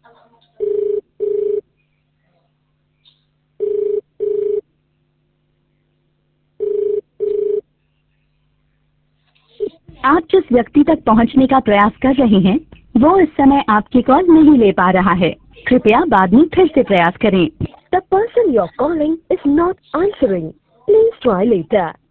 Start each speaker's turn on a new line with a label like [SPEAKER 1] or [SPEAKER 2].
[SPEAKER 1] आप जिस व्यक्ति तक पहुंचने का प्रयास कर रहे हैं वो इस समय आपकी कॉल नहीं ले पा रहा है। कृपया बाद में फिर से प्रयास करें।
[SPEAKER 2] The person you're calling is not answering. Please try later.